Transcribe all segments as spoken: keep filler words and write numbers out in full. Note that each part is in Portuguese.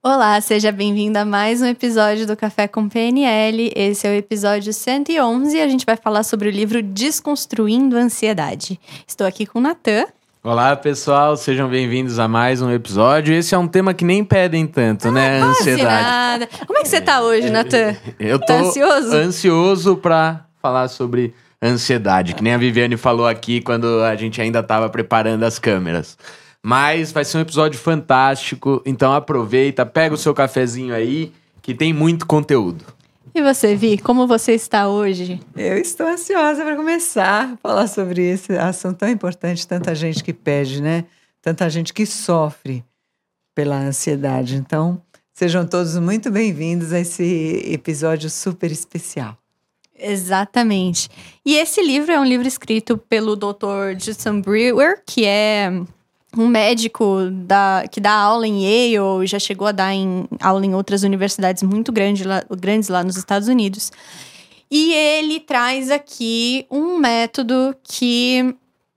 Olá, seja bem-vindo a mais um episódio do Café com P N L. Esse é o episódio cento e onze e a gente vai falar sobre o livro Desconstruindo a Ansiedade. Estou aqui com o Natan. Olá, pessoal, sejam bem-vindos a mais um episódio. Esse é um tema que nem pedem tanto, ah, né? Ansiedade. Nada. Como é que você tá hoje, Natan? Eu tô tá ansioso? ansioso pra falar sobre ansiedade, que nem a Viviane falou aqui quando a gente ainda tava preparando as câmeras. Mas vai ser um episódio fantástico, então aproveita, pega o seu cafezinho aí, que tem muito conteúdo. E você, Vi, como você está hoje? Eu estou ansiosa para começar a falar sobre esse assunto tão importante, tanta gente que pede, né? Tanta gente que sofre pela ansiedade. Então, sejam todos muito bem-vindos a esse episódio super especial. Exatamente. E esse livro é um livro escrito pelo doutor Judson Brewer, que é um médico da, que dá aula em Yale, já chegou a dar em, aula em outras universidades muito grande lá, grandes lá nos Estados Unidos. E ele traz aqui um método que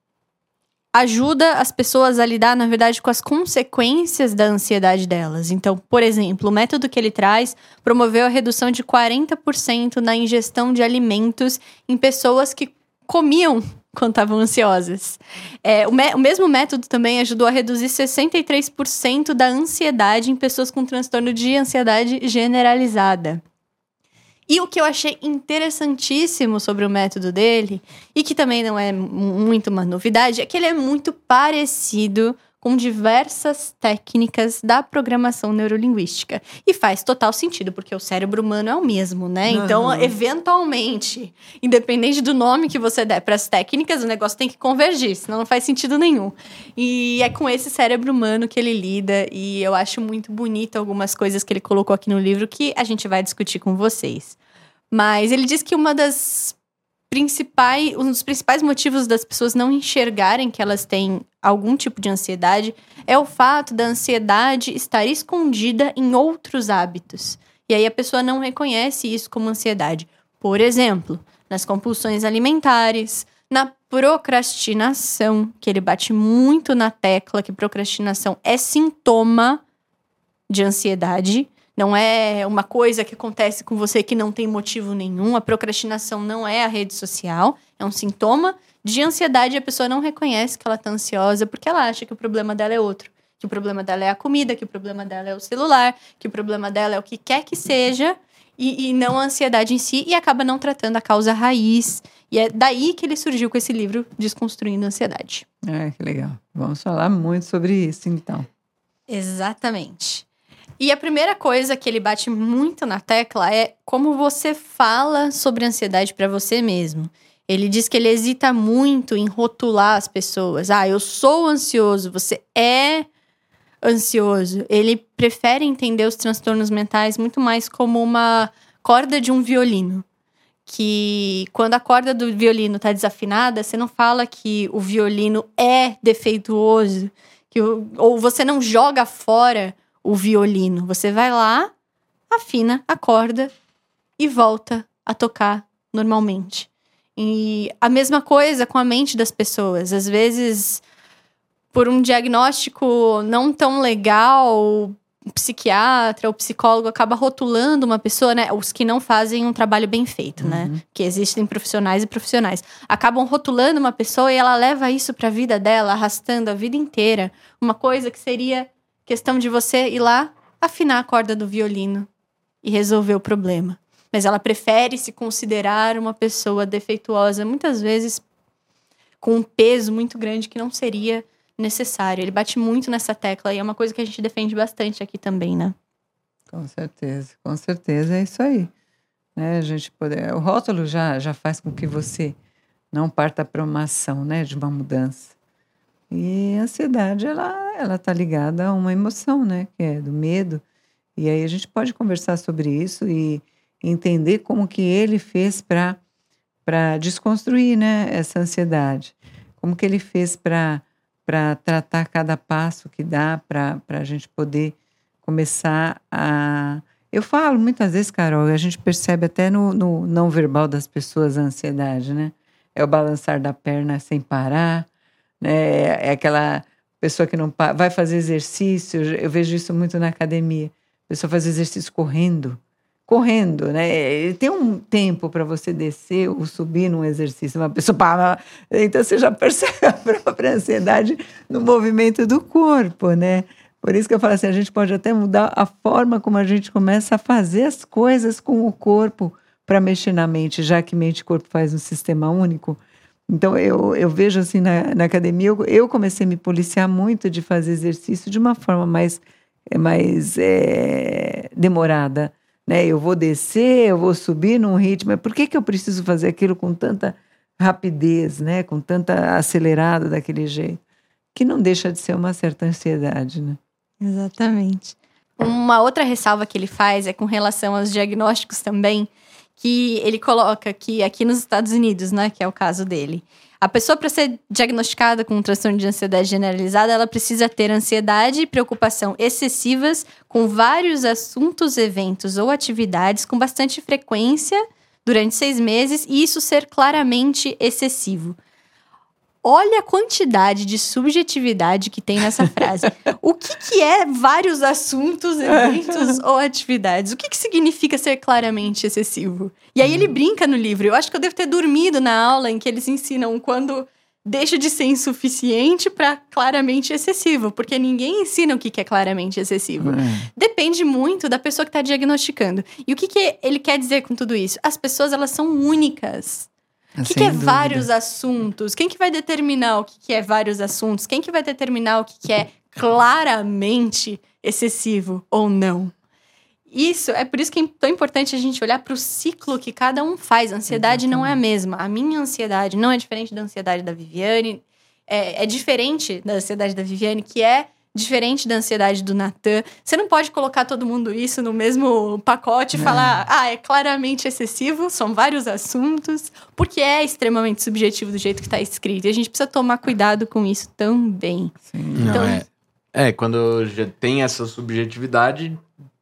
ajuda as pessoas a lidar, na verdade, com as consequências da ansiedade delas. Então, por exemplo, o método que ele traz promoveu a redução de quarenta por cento na ingestão de alimentos em pessoas que comiam quando estavam ansiosas. É, o, me- o mesmo método também ajudou a reduzir sessenta e três por cento da ansiedade em pessoas com transtorno de ansiedade generalizada. E o que eu achei interessantíssimo sobre o método dele, e que também não é m- muito uma novidade, é que ele é muito parecido com diversas técnicas da programação neurolinguística. E faz total sentido, porque o cérebro humano é o mesmo, né? Uhum. Então, eventualmente, independente do nome que você der para as técnicas, o negócio tem que convergir, senão não faz sentido nenhum. E é com esse cérebro humano que ele lida, e eu acho muito bonito algumas coisas que ele colocou aqui no livro que a gente vai discutir com vocês. Mas ele diz que uma das principais, um dos principais motivos das pessoas não enxergarem que elas têm algum tipo de ansiedade é o fato da ansiedade estar escondida em outros hábitos. E aí a pessoa não reconhece isso como ansiedade. Por exemplo, nas compulsões alimentares, na procrastinação, que ele bate muito na tecla que procrastinação é sintoma de ansiedade. Não é uma coisa que acontece com você que não tem motivo nenhum. A procrastinação não é a rede social. É um sintoma de ansiedade e a pessoa não reconhece que ela está ansiosa porque ela acha que o problema dela é outro. Que o problema dela é a comida, que o problema dela é o celular, que o problema dela é o que quer que seja e, e não a ansiedade em si. E acaba não tratando a causa raiz. E é daí que ele surgiu com esse livro, Desconstruindo a Ansiedade. É, que legal. Vamos falar muito sobre isso, então. Exatamente. E a primeira coisa que ele bate muito na tecla é como você fala sobre ansiedade para você mesmo. Ele diz que ele hesita muito em rotular as pessoas. Ah, eu sou ansioso, você é ansioso. Ele prefere entender os transtornos mentais muito mais como uma corda de um violino. Que quando a corda do violino tá desafinada, você não fala que o violino é defeituoso, que o, ou você não joga fora o violino. Você vai lá, afina a corda e volta a tocar normalmente. E a mesma coisa com a mente das pessoas. Às vezes, por um diagnóstico não tão legal, o psiquiatra ou psicólogo acaba rotulando uma pessoa, né? Os que não fazem um trabalho bem feito, uhum. né? Porque existem profissionais e profissionais. Acabam rotulando uma pessoa e ela leva isso pra vida dela, arrastando a vida inteira. Uma coisa que seria questão de você ir lá, afinar a corda do violino e resolver o problema. Mas ela prefere se considerar uma pessoa defeituosa, muitas vezes com um peso muito grande que não seria necessário. Ele bate muito nessa tecla e é uma coisa que a gente defende bastante aqui também, né? Com certeza, com certeza é isso aí. Né, a gente poder, o rótulo já, já faz com que você não parta para uma ação, né, de uma mudança. E a ansiedade, ela ela está ligada a uma emoção, né, que é do medo. E aí a gente pode conversar sobre isso e entender como que ele fez para para desconstruir, né, essa ansiedade. Como que ele fez para para tratar cada passo que dá para a gente poder começar a... Eu falo muitas vezes, Carol, e a gente percebe até no, no não verbal das pessoas a ansiedade, né? É o balançar da perna sem parar, né? É aquela pessoa que não pa- vai fazer exercício, eu vejo isso muito na academia. A pessoa faz exercício correndo. Correndo, né? Tem um tempo para você descer ou subir num exercício. Uma pessoa para. Então você já percebe a própria ansiedade no movimento do corpo, né? Por isso que eu falo assim, a gente pode até mudar a forma como a gente começa a fazer as coisas com o corpo para mexer na mente, já que mente e corpo faz um sistema único. Então eu, eu vejo assim na, na academia, eu, eu comecei a me policiar muito de fazer exercício de uma forma mais, mais é, demorada. Né? Eu vou descer, eu vou subir num ritmo. Por que que eu preciso fazer aquilo com tanta rapidez, né? Com tanta acelerado daquele jeito? Que não deixa de ser uma certa ansiedade, né? Exatamente. Uma outra ressalva que ele faz é com relação aos diagnósticos também, que ele coloca que aqui nos Estados Unidos, né, que é o caso dele, a pessoa, para ser diagnosticada com um transtorno de ansiedade generalizada, ela precisa ter ansiedade e preocupação excessivas com vários assuntos, eventos ou atividades com bastante frequência durante seis meses e isso ser claramente excessivo. Olha a quantidade de subjetividade que tem nessa frase. O que, que é vários assuntos, eventos ou atividades? O que, que significa ser claramente excessivo? E aí ele brinca no livro. Eu acho que eu devo ter dormido na aula em que eles ensinam quando deixa de ser insuficiente para claramente excessivo. Porque ninguém ensina o que, que é claramente excessivo. É. Depende muito da pessoa que está diagnosticando. E o que, que ele quer dizer com tudo isso? As pessoas, elas são únicas. O que, que é dúvida. Vários assuntos? Quem que vai determinar o que, que é vários assuntos? Quem que vai determinar o que, que é claramente excessivo ou não? Isso, é por isso que é tão importante a gente olhar para o ciclo que cada um faz. A ansiedade Exatamente. Não é a mesma. A minha ansiedade não é diferente da ansiedade da Viviane. É, é diferente da ansiedade da Viviane, que é diferente da ansiedade do Natan. Você não pode colocar todo mundo isso no mesmo pacote e falar, ah, é claramente excessivo, são vários assuntos, porque é extremamente subjetivo do jeito que está escrito. E a gente precisa tomar cuidado com isso também. Sim. Então, não, é, é, quando já tem essa subjetividade,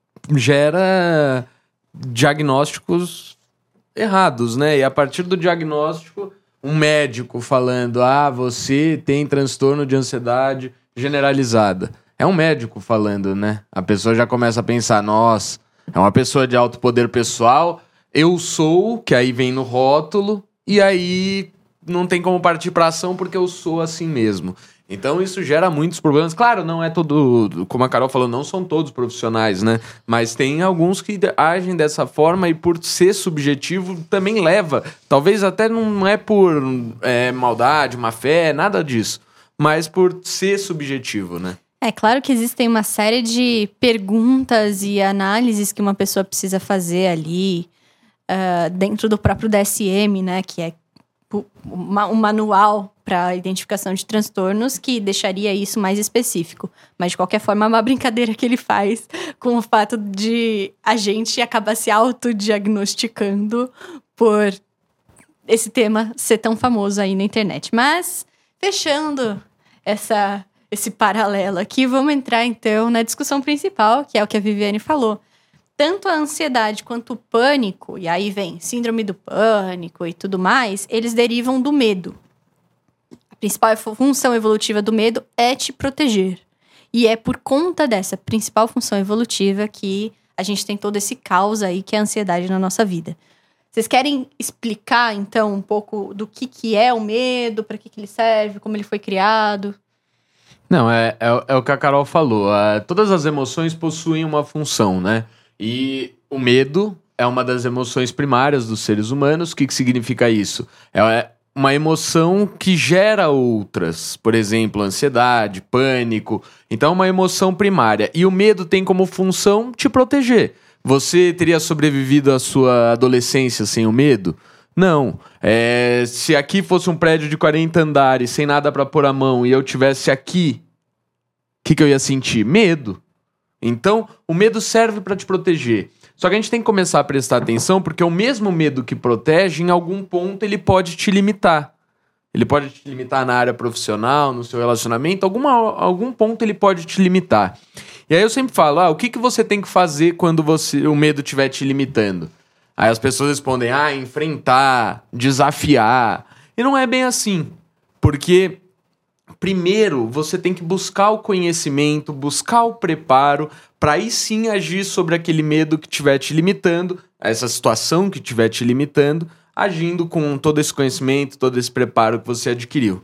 gera diagnósticos errados, né? E a partir do diagnóstico, um médico falando, ah, você tem transtorno de ansiedade generalizada. É um médico falando, né? A pessoa já começa a pensar, nossa, é uma pessoa de alto poder pessoal, eu sou, que aí vem no rótulo, e aí não tem como partir para ação porque eu sou assim mesmo. Então isso gera muitos problemas. Claro, não é todo, como a Carol falou, não são todos profissionais, né? Mas tem alguns que agem dessa forma e por ser subjetivo também leva. Talvez até não é por é, maldade, má fé, nada disso. Mas por ser subjetivo, né? É claro que existem uma série de perguntas e análises que uma pessoa precisa fazer ali uh, dentro do próprio D S M, né? Que é um manual para identificação de transtornos que deixaria isso mais específico. Mas, de qualquer forma, é uma brincadeira que ele faz com o fato de a gente acabar se autodiagnosticando por esse tema ser tão famoso aí na internet. Mas... fechando essa, esse paralelo aqui, vamos entrar então na discussão principal, que é o que a Viviane falou. Tanto a ansiedade quanto o pânico, e aí vem síndrome do pânico e tudo mais, eles derivam do medo. A principal função evolutiva do medo é te proteger. E é por conta dessa principal função evolutiva que a gente tem todo esse caos aí que é a ansiedade na nossa vida. Vocês querem explicar, então, um pouco do que, que é o medo, para que, que ele serve, como ele foi criado? Não, é, é, é o que a Carol falou. Uh, todas as emoções possuem uma função, né? E o medo é uma das emoções primárias dos seres humanos. O que, que significa isso? É uma emoção que gera outras. Por exemplo, ansiedade, pânico. Então, é uma emoção primária. E o medo tem como função te proteger. Você teria sobrevivido à sua adolescência sem o medo? Não. É, se aqui fosse um prédio de quarenta andares, sem nada pra pôr a mão, e eu tivesse aqui, o que, que eu ia sentir? Medo. Então, o medo serve pra te proteger. Só que a gente tem que começar a prestar atenção, porque o mesmo medo que protege, em algum ponto, ele pode te limitar. Ele pode te limitar na área profissional, no seu relacionamento, alguma, algum ponto ele pode te limitar. E aí eu sempre falo, ah, o que, que você tem que fazer quando você, o medo estiver te limitando? Aí as pessoas respondem, ah, enfrentar, desafiar. E não é bem assim. Porque, primeiro, você tem que buscar o conhecimento, buscar o preparo para aí sim agir sobre aquele medo que estiver te limitando, essa situação que estiver te limitando, agindo com todo esse conhecimento, todo esse preparo que você adquiriu.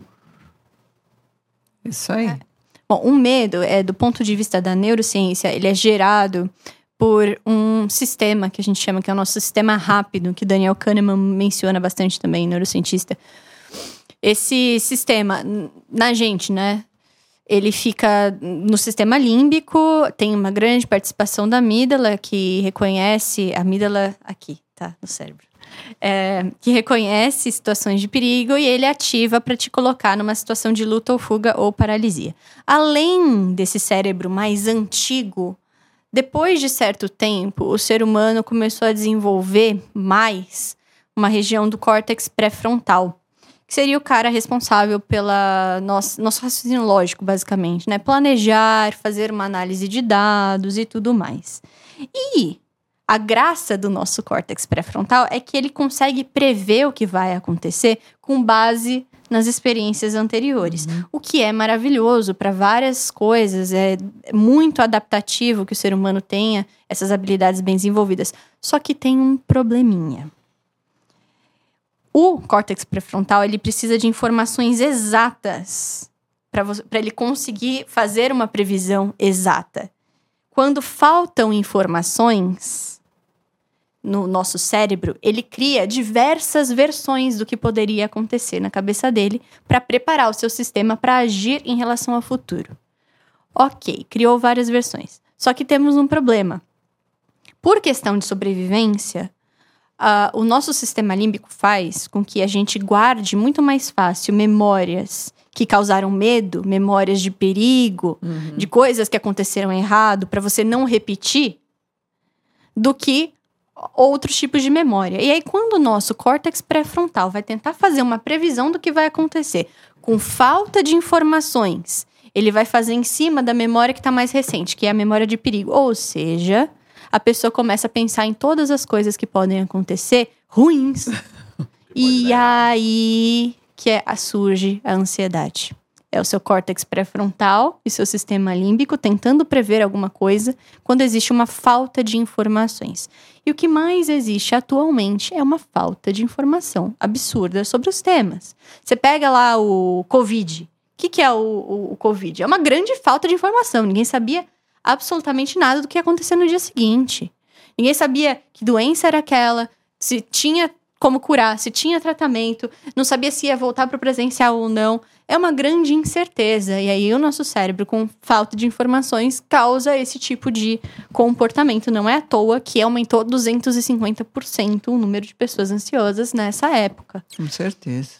Isso aí. É. Bom, o medo, é, do ponto de vista da neurociência, ele é gerado por um sistema que a gente chama, que é o nosso sistema rápido, que Daniel Kahneman menciona bastante também, neurocientista. Esse sistema, na gente, né? Ele fica no sistema límbico, tem uma grande participação da amígdala, que reconhece... A amígdala aqui, tá? No cérebro. É, que reconhece situações de perigo e ele ativa para te colocar numa situação de luta ou fuga ou paralisia. Além desse cérebro mais antigo, depois de certo tempo, o ser humano começou a desenvolver mais uma região do córtex pré-frontal, que seria o cara responsável pela nosso, nosso raciocínio lógico, basicamente, né? Planejar, fazer uma análise de dados e tudo mais. E a graça do nosso córtex pré-frontal é que ele consegue prever o que vai acontecer com base nas experiências anteriores. Uhum. O que é maravilhoso para várias coisas, é muito adaptativo que o ser humano tenha essas habilidades bem desenvolvidas. Só que tem um probleminha. O córtex pré-frontal, ele precisa de informações exatas para ele conseguir fazer uma previsão exata. Quando faltam informações no nosso cérebro, ele cria diversas versões do que poderia acontecer na cabeça dele para preparar o seu sistema para agir em relação ao futuro. Ok, criou várias versões. Só que temos um problema. Por questão de sobrevivência, uh, o nosso sistema límbico faz com que a gente guarde muito mais fácil memórias que causaram medo, memórias de perigo, uhum. de coisas que aconteceram errado, para você não repetir, do que outros tipos de memória. E aí, quando o nosso córtex pré-frontal vai tentar fazer uma previsão do que vai acontecer, com falta de informações, ele vai fazer em cima da memória que está mais recente, que é a memória de perigo. Ou seja, a pessoa começa a pensar em todas as coisas que podem acontecer ruins. E aí que é, surge a ansiedade. É o seu córtex pré-frontal e seu sistema límbico tentando prever alguma coisa quando existe uma falta de informações. E o que mais existe atualmente é uma falta de informação absurda sobre os temas. Você pega lá o Covid. O que, que é o, o, o Covid? É uma grande falta de informação. Ninguém sabia absolutamente nada do que ia acontecer no dia seguinte. Ninguém sabia que doença era aquela, se tinha como curar, se tinha tratamento, não sabia se ia voltar para o presencial ou não. É uma grande incerteza. E aí o nosso cérebro, com falta de informações, causa esse tipo de comportamento. Não é à toa que aumentou duzentos e cinquenta por cento o número de pessoas ansiosas nessa época. Com certeza.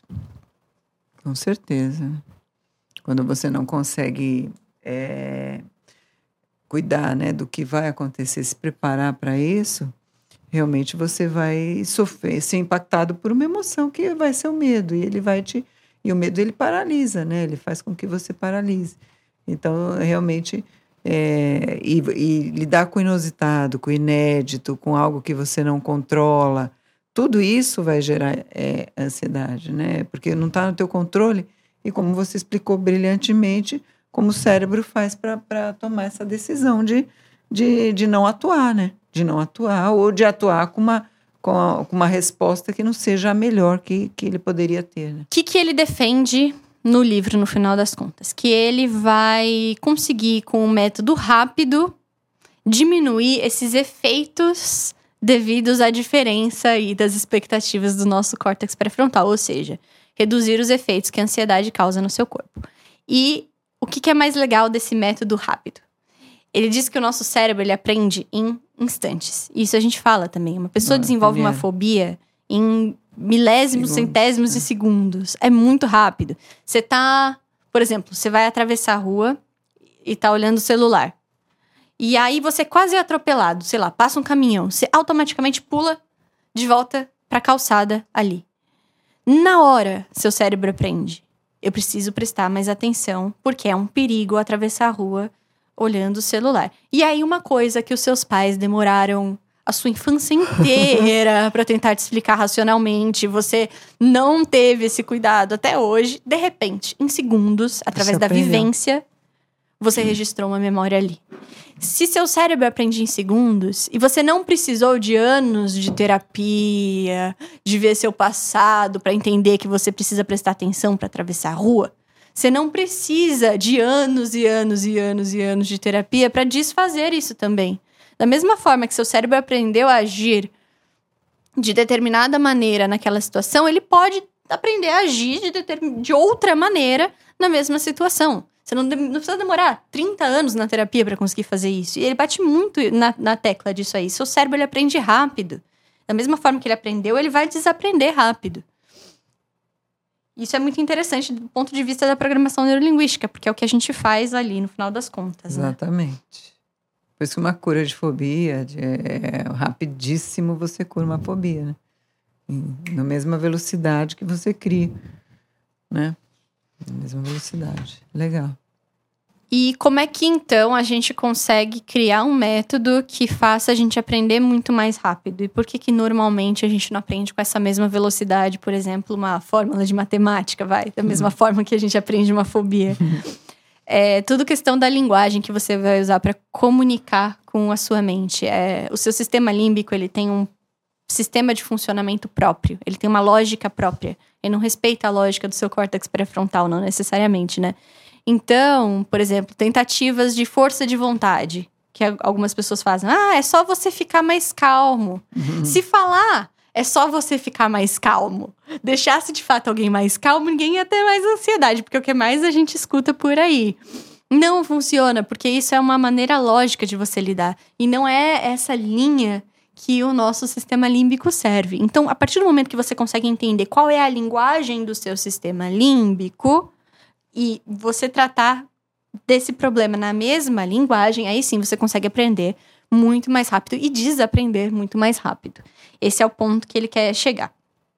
Com certeza. Quando você não consegue é, cuidar, né, do que vai acontecer, se preparar para isso, realmente você vai sofrer, ser impactado por uma emoção que vai ser o medo. E ele vai te... E o medo, ele paralisa, né? Ele faz com que você paralise. Então, realmente, é, e, e lidar com o inusitado, com o inédito, com algo que você não controla, tudo isso vai gerar é, ansiedade, né? Porque não está no teu controle. E como você explicou brilhantemente, como o cérebro faz para tomar essa decisão de, de, de não atuar, né? De não atuar ou de atuar com uma... Com, a, com uma resposta que não seja a melhor que, que ele poderia ter. Né? O que, que ele defende no livro, no final das contas? Que ele vai conseguir, com um método rápido, diminuir esses efeitos devidos à diferença aí das expectativas do nosso córtex pré-frontal. Ou seja, reduzir os efeitos que a ansiedade causa no seu corpo. E o que, que é mais legal desse método rápido? Ele diz que o nosso cérebro, ele aprende em instantes. Isso a gente fala também. Uma pessoa Não, desenvolve uma fobia em milésimos, segundos, centésimos é. de segundos. É muito rápido. Você tá... Por exemplo, você vai atravessar a rua e tá olhando o celular. E aí você quase é atropelado. Sei lá, passa um caminhão. Você automaticamente pula de volta pra calçada ali. Na hora, seu cérebro aprende. Eu preciso prestar mais atenção, porque é um perigo atravessar a rua olhando o celular. E aí, uma coisa que os seus pais demoraram a sua infância inteira para tentar te explicar racionalmente, você não teve esse cuidado até hoje, de repente, em segundos, através da vivência, você registrou uma memória ali. Se seu cérebro aprende em segundos e você não precisou de anos de terapia, de ver seu passado para entender que você precisa prestar atenção para atravessar a rua, você não precisa de anos e anos e anos e anos de terapia para desfazer isso também. Da mesma forma que seu cérebro aprendeu a agir de determinada maneira naquela situação, ele pode aprender a agir de, determin... de outra maneira na mesma situação. Você não, de... não precisa demorar trinta anos na terapia para conseguir fazer isso. E ele bate muito na, na tecla disso aí. Seu cérebro, ele aprende rápido. Da mesma forma que ele aprendeu, ele vai desaprender rápido. Isso é muito interessante do ponto de vista da programação neurolinguística, porque é o que a gente faz ali, no final das contas. Exatamente. Né? Por isso que uma cura de fobia, de, é, rapidíssimo você cura uma fobia, né? E, na mesma velocidade que você cria, né? Na mesma velocidade. Legal. E como é que, então, a gente consegue criar um método que faça a gente aprender muito mais rápido? E por que que, normalmente, a gente não aprende com essa mesma velocidade, por exemplo, uma fórmula de matemática, vai? Da mesma uhum. forma que a gente aprende uma fobia. É tudo questão da linguagem que você vai usar para comunicar com a sua mente. É, o seu sistema límbico, ele tem um sistema de funcionamento próprio. Ele tem uma lógica própria. Ele não respeita a lógica do seu córtex pré-frontal, não necessariamente, né? Então, por exemplo, tentativas de força de vontade, que algumas pessoas fazem. Ah, é só você ficar mais calmo. Uhum. Se falar, é só você ficar mais calmo. Deixasse de fato alguém mais calmo, ninguém ia ter mais ansiedade, porque é o que mais a gente escuta por aí. Não funciona, porque isso é uma maneira lógica de você lidar. E não é essa linha que o nosso sistema límbico serve. Então, a partir do momento que você consegue entender qual é a linguagem do seu sistema límbico e você tratar desse problema na mesma linguagem, aí sim você consegue aprender muito mais rápido e desaprender muito mais rápido. Esse é o ponto que ele quer chegar.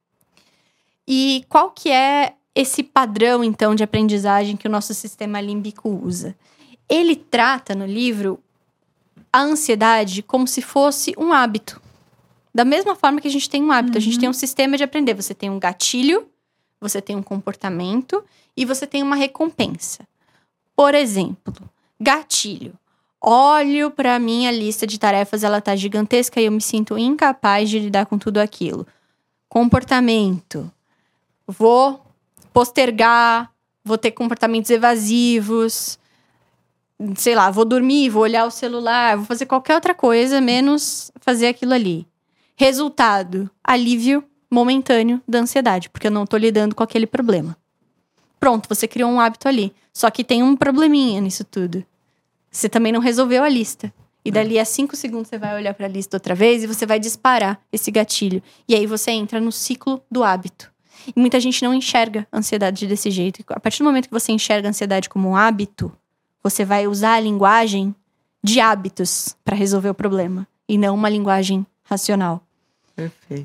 E qual que é esse padrão, então, de aprendizagem que o nosso sistema límbico usa? Ele trata no livro a ansiedade como se fosse um hábito. Da mesma forma que a gente tem um hábito, uhum. a gente tem um sistema de aprender. Você tem um gatilho, você tem um comportamento e você tem uma recompensa. Por exemplo, gatilho. Olho para a minha lista de tarefas, ela tá gigantesca e eu me sinto incapaz de lidar com tudo aquilo. Comportamento. Vou postergar, vou ter comportamentos evasivos, sei lá, vou dormir, vou olhar o celular, vou fazer qualquer outra coisa, menos fazer aquilo ali. Resultado, alívio momentâneo da ansiedade, porque eu não tô lidando com aquele problema. Pronto, você criou um hábito ali. Só que tem um probleminha nisso tudo. Você também não resolveu a lista. E dali a cinco segundos você vai olhar para a lista outra vez e você vai disparar esse gatilho. E aí você entra no ciclo do hábito. E muita gente não enxerga a ansiedade desse jeito. A partir do momento que você enxerga a ansiedade como um hábito, você vai usar a linguagem de hábitos para resolver o problema. E não uma linguagem racional. Perfeito.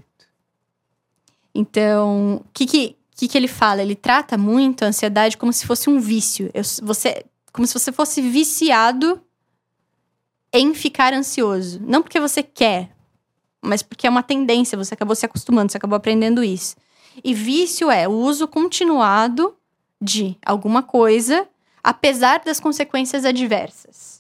Então, o que que... O que, que ele fala? Ele trata muito a ansiedade como se fosse um vício. Eu, você, como se você fosse viciado em ficar ansioso. Não porque você quer, mas porque é uma tendência. Você acabou se acostumando, você acabou aprendendo isso. E vício é o uso continuado de alguma coisa, apesar das consequências adversas.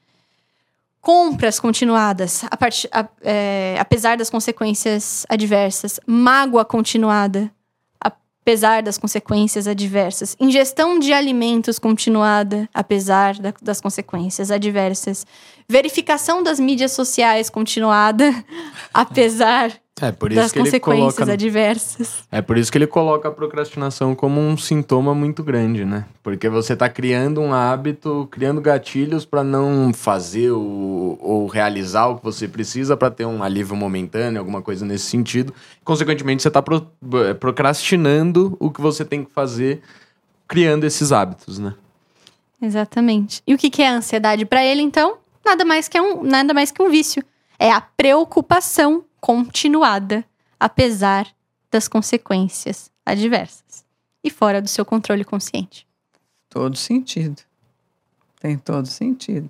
Compras continuadas, a part, a, é, apesar das consequências adversas. Mágoa continuada, apesar das consequências adversas. Ingestão de alimentos continuada, apesar da, das consequências adversas. Verificação das mídias sociais continuada, apesar é, por isso das que consequências ele coloca, adversas. É por isso que ele coloca a procrastinação como um sintoma muito grande, né? Porque você tá criando um hábito, criando gatilhos para não fazer o, ou realizar o que você precisa para ter um alívio momentâneo, alguma coisa nesse sentido. Consequentemente, você tá pro, procrastinando o que você tem que fazer, criando esses hábitos, né? Exatamente. E o que é a ansiedade para ele, então? Nada mais que um, nada mais que um vício. É a preocupação continuada, apesar das consequências adversas. E fora do seu controle consciente. Todo sentido. Tem todo sentido.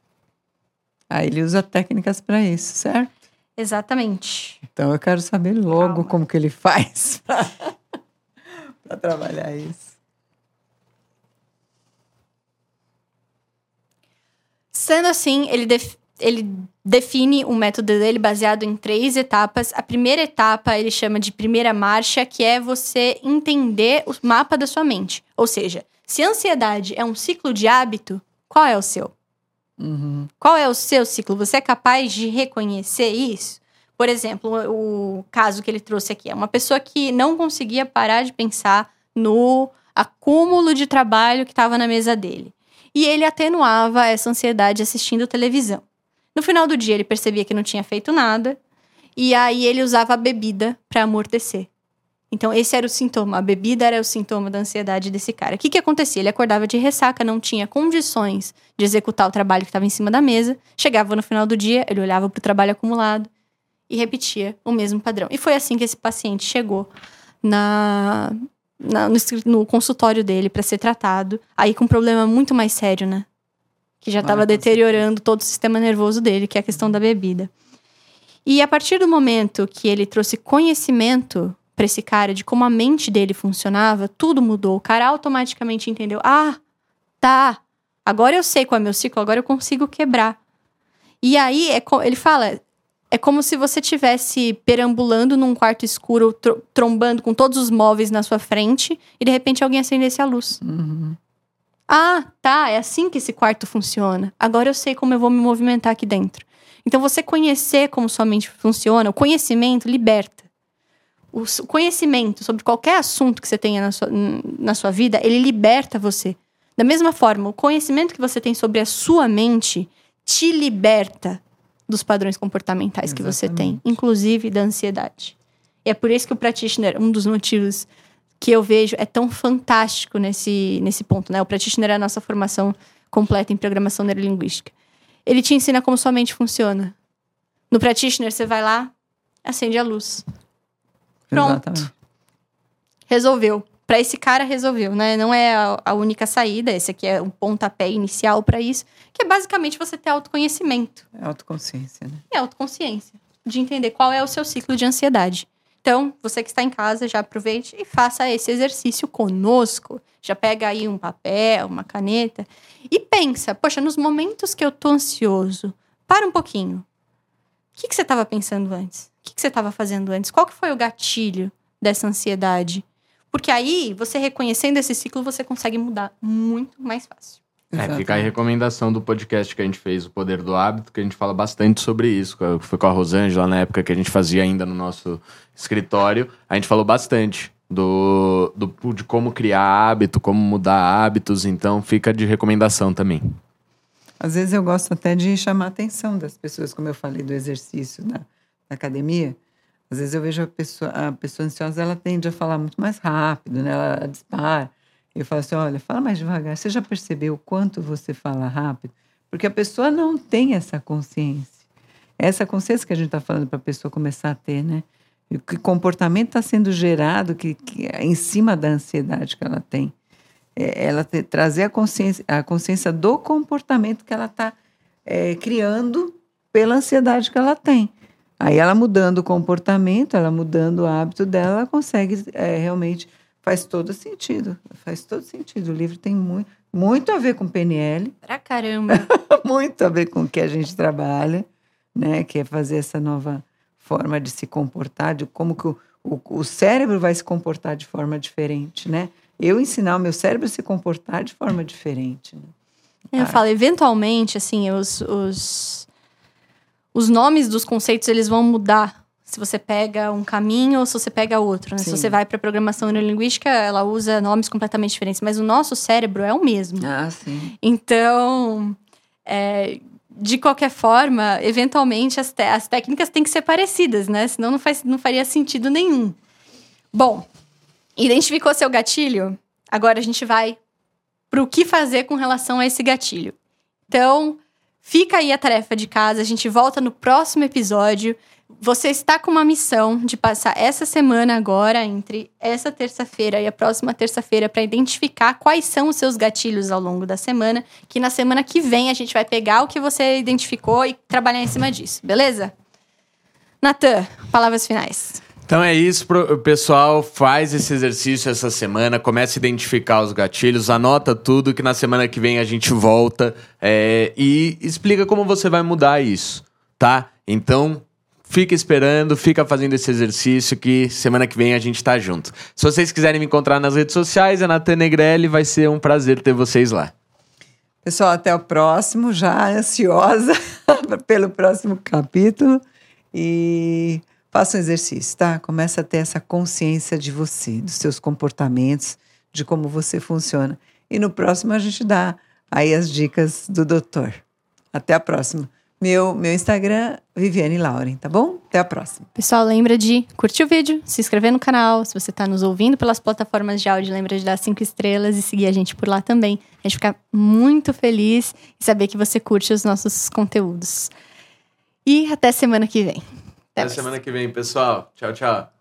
Aí ele usa técnicas para isso, certo? Exatamente. Então eu quero saber logo Calma. como que ele faz para trabalhar isso. Sendo assim, ele, def- ele define o método dele baseado em três etapas. A primeira etapa ele chama de primeira marcha, que é você entender o mapa da sua mente. Ou seja, se a ansiedade é um ciclo de hábito, qual é o seu? Uhum. Qual é o seu ciclo? Você é capaz de reconhecer isso? Por exemplo, o, o caso que ele trouxe aqui é uma pessoa que não conseguia parar de pensar no acúmulo de trabalho que estava na mesa dele. E ele atenuava essa ansiedade assistindo televisão. No final do dia, ele percebia que não tinha feito nada. E aí, ele usava a bebida para amortecer. Então, esse era o sintoma. A bebida era o sintoma da ansiedade desse cara. O que que acontecia? Ele acordava de ressaca, não tinha condições de executar o trabalho que estava em cima da mesa. Chegava no final do dia, ele olhava para o trabalho acumulado e repetia o mesmo padrão. E foi assim que esse paciente chegou na... Na, no, no consultório dele para ser tratado. Aí com um problema muito mais sério, né? Que já estava Ah, deteriorando todo o sistema nervoso dele, que é a questão da bebida. E a partir do momento que ele trouxe conhecimento para esse cara de como a mente dele funcionava, tudo mudou. O cara automaticamente entendeu. Ah, tá. Agora eu sei qual é o meu ciclo, agora eu consigo quebrar. E aí, é, ele fala... É como se você estivesse perambulando num quarto escuro, tr- trombando com todos os móveis na sua frente, e de repente alguém acendesse a luz. Uhum. Ah, tá, é assim que esse quarto funciona. Agora eu sei como eu vou me movimentar aqui dentro. Então, você conhecer como sua mente funciona, o conhecimento liberta. O conhecimento sobre qualquer assunto que você tenha na sua, na sua vida, ele liberta você. Da mesma forma, o conhecimento que você tem sobre a sua mente te liberta dos padrões comportamentais que você tem, inclusive da ansiedade. E é por isso que o practitioner, um dos motivos que eu vejo, é tão fantástico nesse, nesse ponto, né? O practitioner é a nossa formação completa em programação neurolinguística. Ele te ensina como sua mente funciona. No practitioner, você vai lá, acende a luz. Pronto. Exatamente. Resolveu. Para esse cara, resolveu, né? Não é a, a única saída. Esse aqui é um pontapé inicial para isso. Que é basicamente você ter autoconhecimento. É autoconsciência, né? É autoconsciência. De entender qual é o seu ciclo de ansiedade. Então, você que está em casa, já aproveite e faça esse exercício conosco. Já pega aí um papel, uma caneta. E pensa, poxa, nos momentos que eu tô ansioso, para um pouquinho. O que, que você estava pensando antes? O que, que você estava fazendo antes? Qual que foi o gatilho dessa ansiedade? Porque aí, você reconhecendo esse ciclo, você consegue mudar muito mais fácil. É, fica aí a recomendação do podcast que a gente fez, O Poder do Hábito, que a gente fala bastante sobre isso. Foi com a Rosângela, na época que a gente fazia ainda no nosso escritório. A gente falou bastante do, do, de como criar hábito, como mudar hábitos. Então, fica de recomendação também. Às vezes eu gosto até de chamar a atenção das pessoas, como eu falei do exercício na, na academia. Às vezes eu vejo a pessoa, a pessoa ansiosa, ela tende a falar muito mais rápido, né? Ela dispara. Eu falo assim, olha, fala mais devagar. Você já percebeu o quanto você fala rápido? Porque a pessoa não tem essa consciência. Essa consciência que a gente está falando para a pessoa começar a ter, né? E que comportamento está sendo gerado que, que, em cima da ansiedade que ela tem. É, ela te, trazer a consciência, a consciência do comportamento que ela está é, criando pela ansiedade que ela tem. Aí ela mudando o comportamento, ela mudando o hábito dela, ela consegue é, realmente... Faz todo sentido, faz todo sentido. O livro tem muito, muito a ver com P N L. Pra caramba. Muito a ver com o que a gente trabalha, né? Que é fazer essa nova forma de se comportar, de como que o, o, o cérebro vai se comportar de forma diferente, né? Eu ensinar o meu cérebro a se comportar de forma diferente. Né? Eu ah. falo, eventualmente, assim, os, os, os nomes dos conceitos, eles vão mudar. Se você pega um caminho ou se você pega outro. Né? Se você vai para a programação neurolinguística, ela usa nomes completamente diferentes. Mas o nosso cérebro é o mesmo. Ah, sim. Então, é, de qualquer forma, eventualmente as, te- as técnicas têm que ser parecidas, né? Senão não, faz, não faria sentido nenhum. Bom, identificou seu gatilho? Agora a gente vai para o que fazer com relação a esse gatilho. Então, fica aí a tarefa de casa. A gente volta no próximo episódio. Você está com uma missão de passar essa semana agora, entre essa terça-feira e a próxima terça-feira, para identificar quais são os seus gatilhos ao longo da semana, que na semana que vem a gente vai pegar o que você identificou e trabalhar em cima disso, beleza? Natan, palavras finais. Então é isso, pro- pessoal. Faz esse exercício essa semana. Comece a identificar os gatilhos. Anota tudo que na semana que vem a gente volta. é, e explica como você vai mudar isso, tá? Então, fica esperando, fica fazendo esse exercício que semana que vem a gente tá junto. Se vocês quiserem me encontrar nas redes sociais, é Natan Negrelli. Vai ser um prazer ter vocês lá. Pessoal, até o próximo, já ansiosa pelo próximo capítulo. E faça um exercício, tá? Começa a ter essa consciência de você, dos seus comportamentos, de como você funciona. E no próximo a gente dá aí as dicas do doutor. Até a próxima. Meu, meu Instagram, Viviane Lauren, tá bom? Até a próxima. Pessoal, lembra de curtir o vídeo, se inscrever no canal. Se você está nos ouvindo pelas plataformas de áudio, lembra de dar cinco estrelas e seguir a gente por lá também. A gente fica muito feliz em saber que você curte os nossos conteúdos. E até semana que vem. Até semana que vem, pessoal. Tchau, tchau.